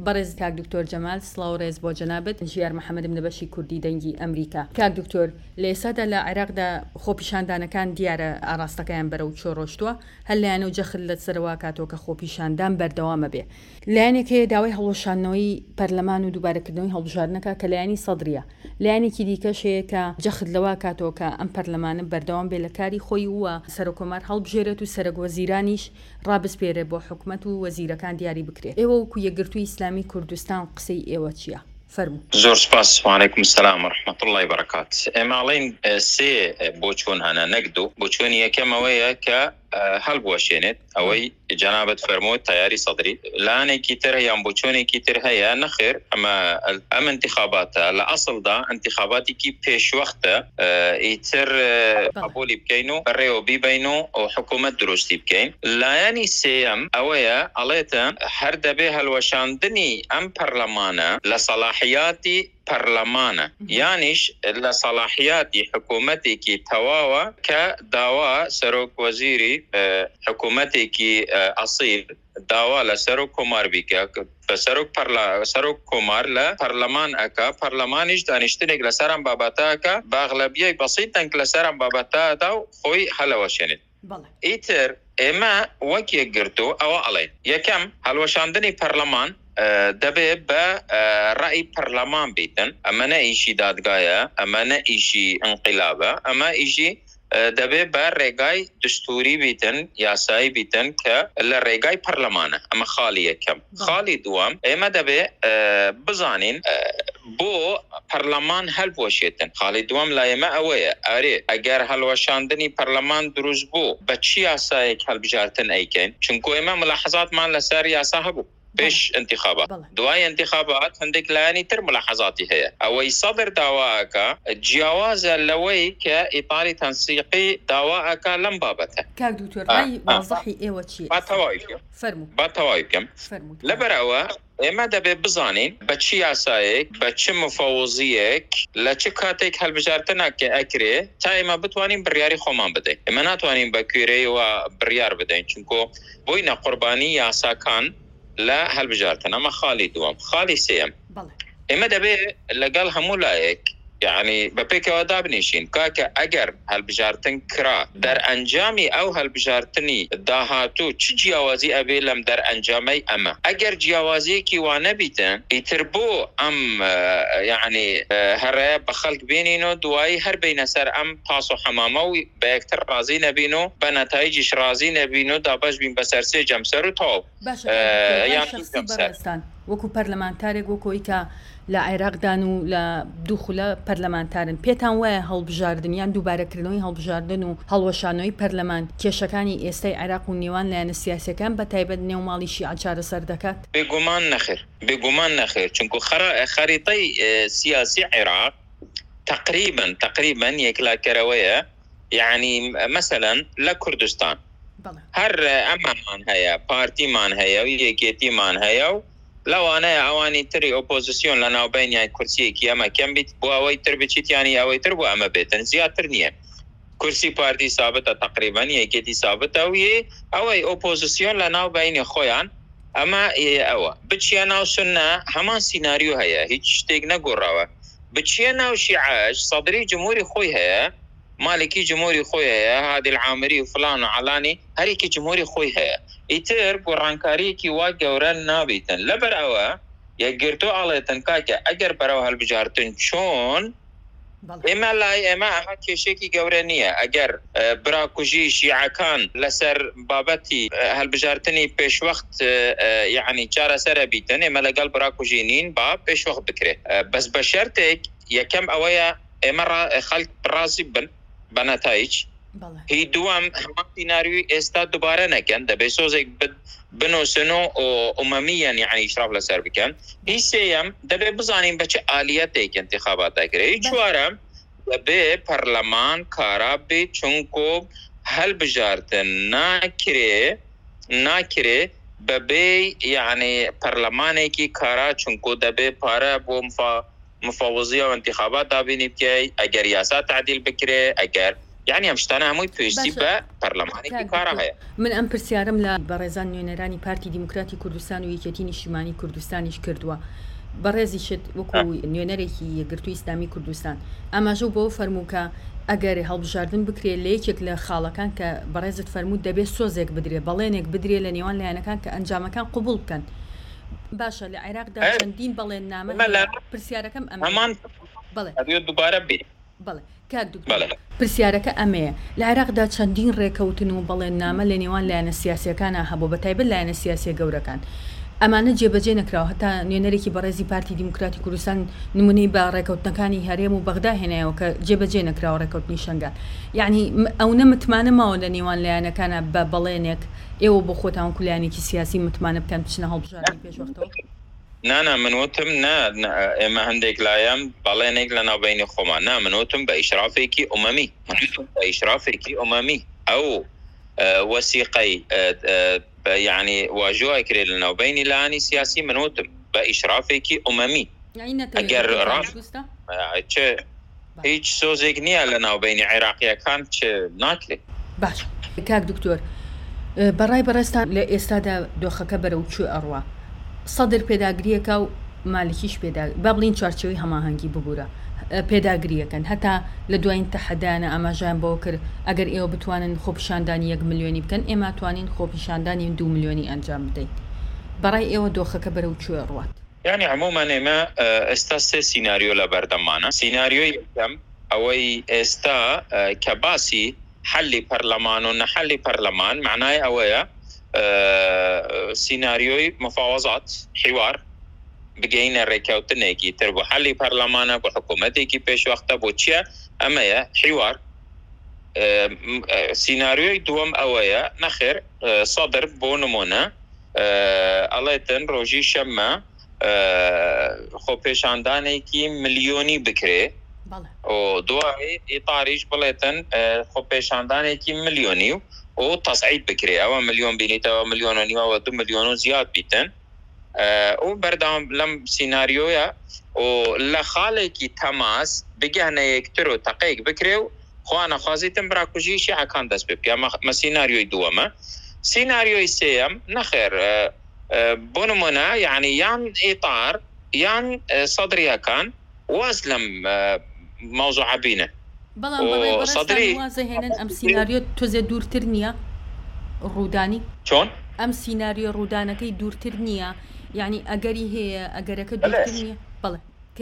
بەڕێز کاک دکتۆر جەمال سڵاو و ڕێز بۆ جەنابەت ژیار محەممەد منەبەشی کوردی دەنگی ئەمریکا. کاک دکتۆر لە ئێسادا لە عێراقدا خۆپیشاندانەکان دیارە ئاراستەکەیان بەرەو چۆڕۆشتووە هەر لایەنە و جەخت لە سەرەوە کاتۆ کە خۆپیشاندان بەردەوامە بێ. لایەنێک هەیە داوای هەڵۆشانەوەی پەرلەمان و دووبارەکردنەوەی هەڵبژاردنەکە کە لایەنی سەدرە. لایەنێکی دیکەش هەیە کە جەخت لەوە کاتۆ کە ئەم پەرلەمانە بەردەوام بێ لە کاری خۆی وە سەرۆکۆمار هەڵبژێرێت و سەرۆک وەزیرانیش ڕابسپێرێ بۆ حکومەت و وەزیرەکان دیاری بکرێت. ئێوە وەکو یەکگرتووی ئیسلامی کوردستان قسەی ئێوە چییە؟ فەرموو. زۆر سپاس. وعلیکم السلام ورحمة الله وبركاته. ئێماڵین سێ بۆچوون هەنە نەکدو. بۆچوونی یەکەمەوەیە کە هەڵبوەشێنێت ئەوەی جەنابەت فەرمووت تایاری سەدری. لایەنێکی تر یان بۆچوونێکی تر هەیە نەخێر ئەم انتخاباتە لە ئەسڵدا انتخاباتێکی پێشوەختە ئیتر قبولی بکەین و بەڕێوە بیبین و حکوومەت دروستی بکەین. لایەنی سێەم ئەوەیە ئەڵێتە هەر دەبێ هەڵوەشاندنی ئەم پەرلەمانە لە سەلاحیاتی پەرلەمانە یانیش لە سەلاحیاتی حکوومەتێکی تەواوە کە داوا سەرۆک وەزیری حکوومەتێکی ئەسیل داوا لە سەرۆک کۆمار بیکە بە سەرۆک کۆمار لە پەرلەمان ئەکا پەرلەمانیش دانیشتنێک لەسەرم بابەتاکە باغلبیەی بەسیتەنگ لەسەرم بابەتادا و خۆی هەلەوەشێنێت. ئیتر ئێمە وەک یەکگرتو ئەوە ئەڵێ یەکەم هەڵوەشاندنی پەرلەمان دەبێ بە ڕای پەرلەمان بیتن. ئەمەنە ئیشی دادگایە، ئەمەنە ئیشی ئەنقیلابە، ئەمە ئیشی دەبێ بە ڕێگای دستوری بیتن یاسایی بیتن کە لە ڕێگای پەرلەمانە. ئەمە خاڵی یەکەم. خاڵی دووەم ئێمە دەبێ بزانین بۆ پەرلەمان هەڵبوەشێتن. خاڵی دووەم لا ئێمە ئەوەیە ئەرێ ئەگەر هەڵوەشاندنی پەرلەمان دروست بوو بە چی یاسایەک هەڵبژاردن ئەیکەین؟ چونکە ئێمە ملاحەزاتمان لەسەر یاسا هەبوو بێش انتخابات. دوای انتخابات هەندێک لایەنی تر ملاحەزاتی هەیە. ئەوەی سەدر داواکە جیاوازە لەوەی کە ئیطاری تەنسیقی داواکە لەم بابەتە. کاک دکتۆر ڕای وازەحی ئێوە چییە؟ با تەواوی بکەم. لەبەرەوە ئێمە دەبێ بزانین بە چی یاسایەک بە چ مفەوزیەک لە چ کاتێک هەڵبژاردنەکە ئەکرێ تا ئێمە بتوانین بڕیاری خۆمان بدەین. ئێمە ناتوانین بە کوێرەیەوە بڕیار بدەین چونکۆ بۆینە قوربانی یاساکان لا هەڵبژاردن. ئەمە خاڵی دووەم. خاڵی سێم ئێمە دەبێ لەگەڵ هەموو لایەک یعنی بە پێکەوە دابنیشین کاکە ئەگەر هەڵبژاردن کرا دەرئەنجامی ئەو هەڵبژاردننی داهاتوو چ جیاوازی ئەبێ لەم دەرئەنجامەی ئەمە. ئەگەر جیاوازیەکی وانە بیتن ئیتر بۆ ئەم یعنی هەرەیە بە خەڵک بینین و دوایی هەر بینە سەر ئەم پاس و حەمامە و بە یەکتر ڕازی نەبین و بە نەتایجیش ڕازی نەبین و دابەش بین بەسەر سێ جەمسەر و تاو وەکو پەرلەمانتارێک وەکۆی کە لە عێراقدان و لە دووخولە پەرلەمانتارن پێتان وایە هەڵبژاردنیان دووبارەکردنەوەی هەڵبژاردن و هەڵوەشانەوەی پەرلەمان کێشەکانی ئێستای عێراق و نێوان لایەنە سیاسەکان بە تایبەت نێوماڵی شیعە چارەسەر دەکات؟ بێگومان نەخێر چونکە خەریتەی سیاسی عێراق تقریبا یەکلاکەرەوەیە. یعنی مثلا لە کوردستان هەر ئەمەمان هەیە پارتیمان هەیە و یەکێتیمان هەیە و لەوانەیە ئەوانی تری ئۆپۆزیسیۆن لە ناوبینیان کورسیەکی ئەمە کەم بیت بۆ ئەوەی تر بچیت ینی ئەوەی تر بۆ ئەمە بێتن زیاتر نییە. کورسی پارتی سابتە تقریبا یەکێتی سابتە و ئەوەی ئۆپۆزیسیۆن لە ناوبینی خۆیان ئەمە ئەوە بچیە ناو سنە هەمان سیناریۆ هەیە هیچ شتێک نەگۆڕاوە. بچیە ناو شیعەش سەدری جمهوری خۆی هەیە مالکی جمهوری خۆی هەیە هادی العامری و فلان و علانی هەرێکی جمهوری خۆی هەیە. ئیتر گۆڕانکاریەکی وا گەورە نابیتن. لەبەر ئەوە یەکگرتو ئاڵێتن کاکە ئەگەر بەرەو هەڵبژاردن چۆن ئێمە لای ئێمە ئەمە کێشێکی گەورە نییە. ئەگەر براکوژی شیعەکان لەسەر بابەتی هەڵبژاردننی پێشوەخت یعنی چارەسەرە بیتن ئێمە لەگەڵ براکوژی نین با پێشوەخت بکرێت. بەس بە شەرتێک یەکەم ئەوەیە ئێمە خەڵک ڕازی بن بە نەتایج. هی دووەم هەمان سیناریۆی ئێستا دووبارە نەکەن دەبێت سۆزێک بنووسن و ئومەمیان یعنی ئیشراف لەسەر بکەن. هی سێەم دەبێت بزانین بە چه ئالیەتێک انتخابات دەکرێت. هی چوارەم دەبێ پەرلەمان کارا بێت چونکۆ هەڵبژاردن ناکرێ بەبێ یعنی پەرلەمانێکی کارا چونکۆ دەبێ پارە بۆ مفاوضیە و انتخابات دابینی بکەی ئەگەر یاسا تعدیل بکرێ ئەگەر يعني ئەم شتانە هەمووی پێویستی بە پەرلەمانێکی کارە هەیە. من ئەم پرسیارم لە بەڕێزان نوێنەرانی پارتی دیموکراتی کوردستان و یەکێتی نیشتیمانی کوردستانیش کردووە. بەڕێزیشت وەکو نوێنەرێکی یەکگرتووی ئیسلامی کوردستان ئاماژە بۆ فەرمووکە ئەگەر هەڵبژاردن بکرێت لە یەکێک لە خاڵەکان کە بەڕێزت فەرمووت دەبێت سۆزێک بدرێت بەڵێنێک بدرێت لە نێوان لایەنەکان کە ئەنجامەکان قبول بکەن. باشە لە عێراقدا چەندین بەڵێن نامە پرسیارەکەم ئەمان بڵێ دووبارە بێ بڵێ کاک دوکتۆر پرسیارەکە ئەمەیە لە عێراقدا چەندین ڕێکەوتن و بەڵێن نامە لە نێوان لایەنە سیاسیەکانە هەبوو بەتایبەت لایەنە سیاسی گەورەکان ئەمانە جێبەجێ نەکراوە هەتا نوێنەرێکی بەڕێزی پارتی دیموکراتی کوردستان نمونەی بە ڕێکەوتنەکانی هەرێم و بەغدا هێنایەوە کە جێبەجێ نەکراوە ڕێکەوتنی شەنگال یعنی ئەو نەمتمانە ماوە لە نێوان لایەنەکانە بە بەڵێنێک ئێوە بۆ خۆتان کولایەنێکی سیاسی متمانە بکەن بچنە هەڵبژاردنی پێشوەختەوە. نانا من وتم ئێمە هەندێک لایەن بەڵێنێک لە ناوبینی خۆمان من وتم بە ئیشرافێکی ئومەمی بە ئیشرافێکی ئومەمی ئەو وەسیقەی يعني واجوها كريل لنا وبيني لاني سياسي من وتم بإشرافك أممي أجر راف هيج سوزيك نيا لنا وبيني عراقية كانت ناكلة باش كاك دكتور براي برستان لإستادا دوخة كبرة وشو أروى صدر پێداگریەکە و مالکیش بابلین چارچەوەی هەماهەنگی ببوورە پێداگریەکەن هەتا لە دوایین تەحەدانە ئاماژیان بۆ کرد ئەگەر ئێوە بتوانن خۆپیشاندانی 1 ملیۆنی بکەن ئێمە توانین خۆپیشاندانی 2 ملیۆنی ئەنجام بدەین بەڕای ئێوە دۆخەکە بەرەو کوێ ڕوات. يعني عموما ئێمە ئێستا سێ سیناریۆ لە بەردەمانە سیناریۆی یەکەم ئەوەی ئێستا کە باسی حەلی پەرلەمان و نەحەلی پەرلەمان معنای ئەوەیە سیناریۆی مفاوەزات حیوار بگەینە ڕێکەوتنێکی تر بۆ حەلی پەرلەمانە بۆ حکوومەتێکی پێشوەختە بۆ چییە ئەمەیە حیوار. سیناریۆی دووەم ئەوەیە نەخێر سەدر بۆ نمونە ئەڵێتن ڕۆژی شەممە خۆپێشاندانێکی ملیۆنی بکرێ و دوای ئیتاریش بڵێتن خۆپێشاندانێکی ملیۆنی و تەسعید بکرێ ئەوە ملیۆن بینیتەوە ملیۆن و نیوەوە 2 ملیۆن و زیاد بیتن و بەردەوام لەم سیناریۆیە و لە خاڵێکی تەماس بگەهنە یەکتر و تەقەیەک بکرێ و خوانەخوازیتن براکوژی شیعەکان دەست پێ ئەمە سیناریۆی دووەمە. سیناریۆی سێەم نەخێر بۆ نمونە یعنی یان ئیتار یان سەدریەکان واز لەم مەوزوعە بینە سەدری وازەهێنن ئەم سیناریۆ تۆزێ دوورتر نییە ڕوودانی چۆن ئەم سیناریۆ ڕوودانەکەی دوورتر نییە یعنی ئەگەری هەیە ئەگەرەکە دوورتر نییە بڵێ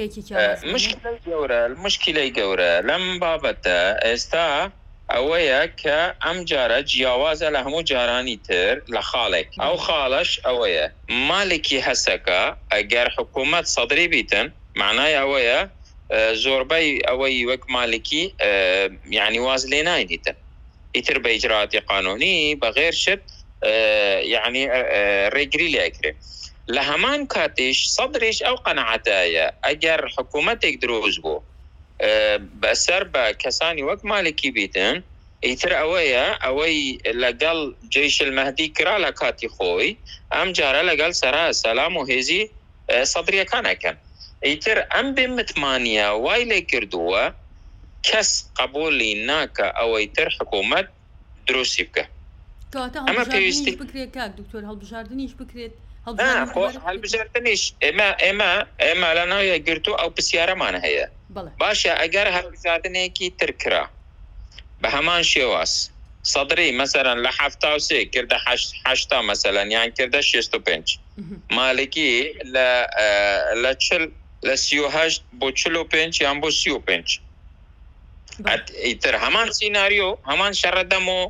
مشکلەی گەورە لەم بابەتە ئێستا ئەوەیە کە ئەم جارە جیاوازە لە هەموو جارانی تر لە خاڵێک ئەو خاڵش ئەوەیە مالێکی هەسەکە ئەگەر حکوومەت سەدری بیتن معنای ئەوەیە زۆربەی ئەوەی وەک مالکی یعنی واز لێ ناینیتن ئیتر بە ئیجراتی قانونی بەغێر شت یعنی ڕێگری لێکرێ لە هەمان کاتیش سەدریش ئەو قەنەعەتایە ئەگەر حکوومەتێک دروست بوو بەسەر بە کەسانی وەک مالکی بیتن ئیتر ئەوەیە ئەوەی لەگەڵ جەیش المەهدی کرا لە کاتی خۆی ئەم جارە لەگەڵ سەرا سەلام و هێزی سەدریەکانەکەن ئیتر ئەم بێ متمانیە وای لێ کردووە کەس قبولی ناکە ئەوەی تر حکوومەت دروستی بکە ئەمە پێویستی بکرێت کاک دکتۆر هەڵبژاردنیش بکرێت هەڵبژاردنیش ئێمە لە ناو یەکگرتوو ئەو پرسیارەمان هەیە باشە ئەگەر هەڵبژاردنێکی تر کرا بە هەمان شێواز سەدری مەسەرەن لە 73 کردە 80 مەسەلەن یان کردە 65 مالکی لە 38 بۆ 45 یان بۆ 35 ئیتر هەمان سیناریۆ هەمان شەڕەدەم و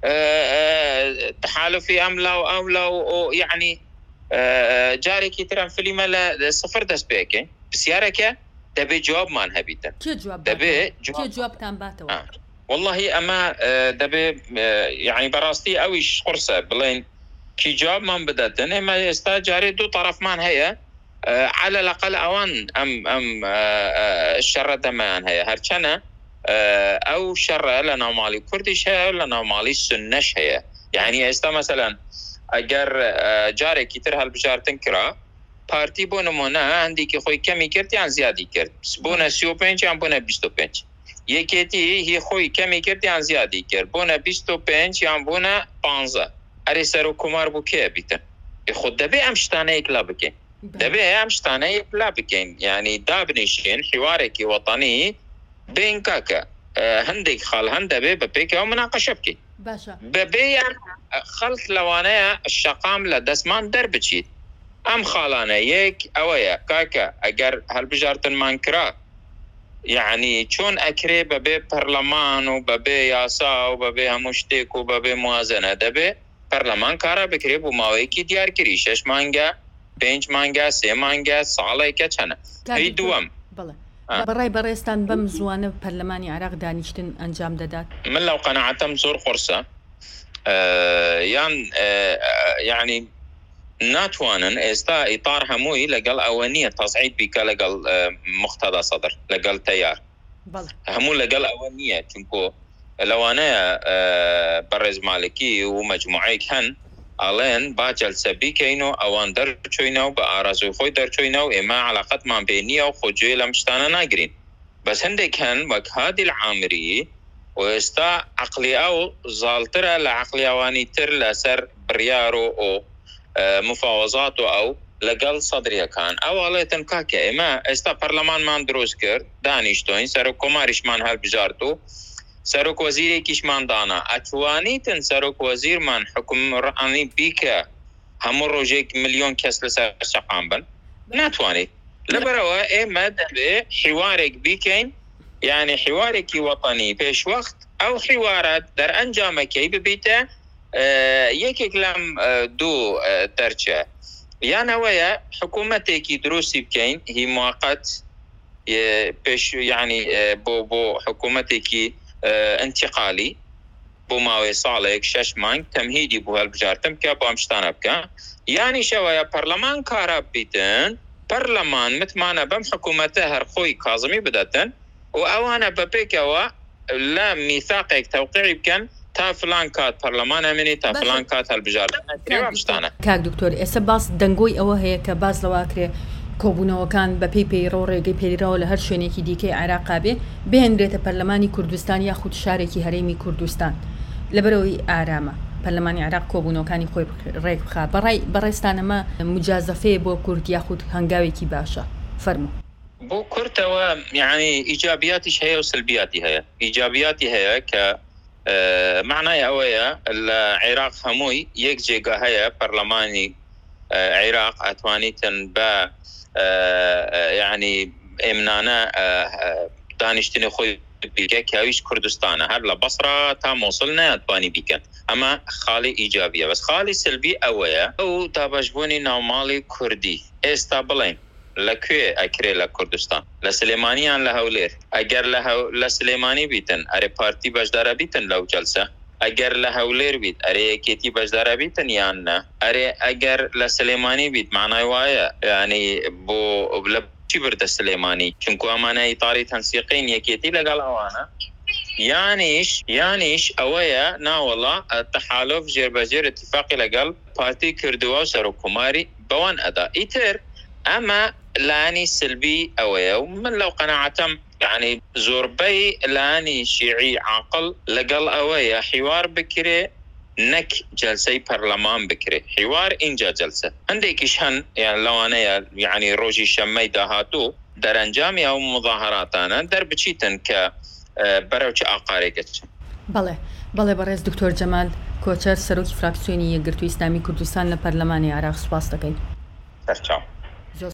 تحالفی ئەملا و یعنی جارێکی ترم فلیمە لە سفر دەست پێکەین پرسیارەکە دەبێت جوابمان هەبیتە دەبێت جوابتان باتەوە والله ئەمە دەبێت یعنی بەڕاستی ئەویش قورسە بڵێن کی جوابمان بدەتن ئێمە ئێستا جارێ دوو طرفمان هەیە على الأقل ئەوان ئەم شەڕەدەمەیان هەیە هەرچەنە ئەو شەڕە لە ناوماڵی کوردیش هەیە لە ناوماڵی سنەش هەیە یعنی ئێستا مەسەلەن ئەگەر جارێکی تر هەڵبژاردن کرا پارتی بۆ نمونە هەندێکی خۆی کەمی کرد یان زیادی کرد بوونە 35 یان بوونە 25 یەکێتی هی خۆی کەمی کرد یان زیادی کرد بوونە 25 یان بوونە 15 ئەرێ سەر و کۆمار بوو کێ بیتن خۆ دەبێ ئەم شتانەیەکلا بکەین دەبێ ئەم شتانەیەکلا بکەین یعنی دابنیشین حیوارێکی وەتانی بین کاکە هەندێک خاڵ هەن دەبێ بە پێکەوە مناقەشە بکەین بەبێ خەڵک لەوانەیە شەقام لە دەستمان دەربچیت ئەم خاڵانە یەک ئەوەیە کاکە ئەگەر هەڵبژارتنمان کرا یعنی چۆن ئەکرێ بەبێ پەرلەمان و بەبێ یاسا و بەبێ هەموو شتێک و بەبێ موازنە دەبێ پەرلەمان کارە بکرێ بۆ ماوەیەکی دیارکردی 6 مانگە 5 مانگە 3 مانگە ساڵێکە چەنە هەی دووەم بەڕای بەڕێستان بەم زوانە پەرلەمانی عێراق دانیشتن ئەنجام دەدات من لەو قەناعەتەم زۆر قورسە یان یعنی ناتوانن ئێستا ئیطار هەمووی لەگەڵ ئەوە نییە تەزعید بیکە لەگەڵ مختەدا سەدر لەگەڵ تەیار هەموو لەگەڵ ئەوە نییە چونکۆ لەوانەیە بەڕێز مالکی و مەجموعەیەک هەن ئەڵێن با جەلسە بیکەین و ئەوان دەرچوینەوە بە ئارازوی خۆی دەرچوینەوە ئێمە علاقەتمان پێ نییە و خۆگوێ لەم شتانە ناگرین بەس هەندێک هەن وەک هادی العامری و ئێستا عەقلی ئەو زاڵترە لە عەقلی ئەوانی تر لەسەر بڕیار و مفاوەزات و ئەو لەگەڵ سەدرەکان ئەو ئەڵێتن کاکە ئێمە ئێستا پەرلەمانمان دروست کرد دانیشتۆین سەر و کۆماریشمان هەڵبژارد و سەرۆک وەزیرێکیشمان دانا ئەتوانیتن سەرۆک وەزیرمان حکومڕانی بیکە هەموو ڕۆژێک ملیۆن کەس لەسەر شەقام بن ناتوانێت لەبەرەوە ئێمە دەبێ حیوارێک بیکەین یعنی حیوارێکی وەتانی پێشوەخت ئەو حیوارات دەرئەنجامەکەی ببیتە یەکێک لەم دوو دەرچە یانەوەیە حکوومەتێکی دروستی بکەین هی موقت پێش یعنی بۆ حکوومەتێکی انتقالی بۆ ماوەی ساڵێک 6 مانگ تەمهیدی بۆ هەڵبژارتن بکە بۆ ئەم شتانە بکە یانی شەوەیە پەرلەمان کارە بیتن پەرلەمان متمانە بەم حکوومەتە هەر خۆی کازمی بدەتن و ئەوانە بەپێکەوە لە میثاقێک تەوقیعی بکەن تا فلان کات پەرلەمان ئەمێنێت تا فلان کات هەڵبژاردن شتانە کاک دکتۆر ئێستا باس دەنگۆی ئەوە هەیە کە باس لەواکرێ کۆبوونەوەکان بە پێی پەیڕۆ ڕێگەی پێیراوە لە هەر شوێنێکی دیکەی عێراقا بێ بهێنرێتە پەرلەمانی کوردستان یاخود شارێکی هەرێمی کوردستان لەبەرەوەی ئارامە پەرلەمانی عێراق کۆبوونەوەکانی خۆی ڕێک بخات بەڕێستانەمە مجازەفەیە بۆ کورد یاخود هەنگاوێکی باشە فەرموو بۆ کورتەوە یعنی ئیجابیاتیش هەیە و سلبیاتی هەیە ئیجابیاتی هەیە کە معنای ئەوەیە لە عێراق هەمووی یەک جێگا هەیە پەرلەمانی عێراق ئەتوانیتن بە یعنی ئێمنانە دانیشتنی خۆی بیکە کاویش کوردستانە هەر لە بەسرا تا مۆسڵ نەیانتوانی بیکەن ئەمە خاڵی ئیجابیە بەس خاڵی سلبی ئەوەیە ئەو دابەشبوونی ناوماڵی کوردی ئێستا بڵێن لەکوێ ئەکرێ لە کوردستان لە سلێمانیان لە هەولێر ئەگەر لە سلێمانی بیتن ئەرێ پارتی بەشدارە بیتن لەو جەلسە ئەگەر لە هەولێر بیت ئەرێ یەکێتی بەشدارە بیتن یان نە ئەرێ ئەگەر لە سلێمانی بیت معنای وایە ینی بۆ لە چی بردە سلێمانی چونکو ئەمانە ئیتاری تەنسیقین یەکێتی لەگەڵ ئەوانە یانیش ئەوەیە ناوەڵا تەحالۆف ژێربەجێر اتفاقی لەگەڵ پارتی کردووە و سەرۆکوماری بەوان ئەدا ئیتر ئەمە لانی سلبی ئەوەیە و من لەو قەناعەتەم یعنی زۆربەی لانی شیعی عاقل لەگەڵ ئەوەیە حیوار بکرێ نەک جەلسەی پەرلەمان بکرێ حیوار اینجا جەلسە هەندێکیش هەن یان لەوانەیە یعنی ڕۆژی شەممەی داهاتوو دەرەنجامی ئەو مظاهراتانە دەربچیتن کە بەرەو چ ئاقارێکت بەڵێ بەڕێز دکتۆر جەمال کۆچەر سەرۆکی فراکسیۆنی یەکگرتووی ئیسلامی کوردستان لە پەرلەمانی عێراق سوپاس دەکەین.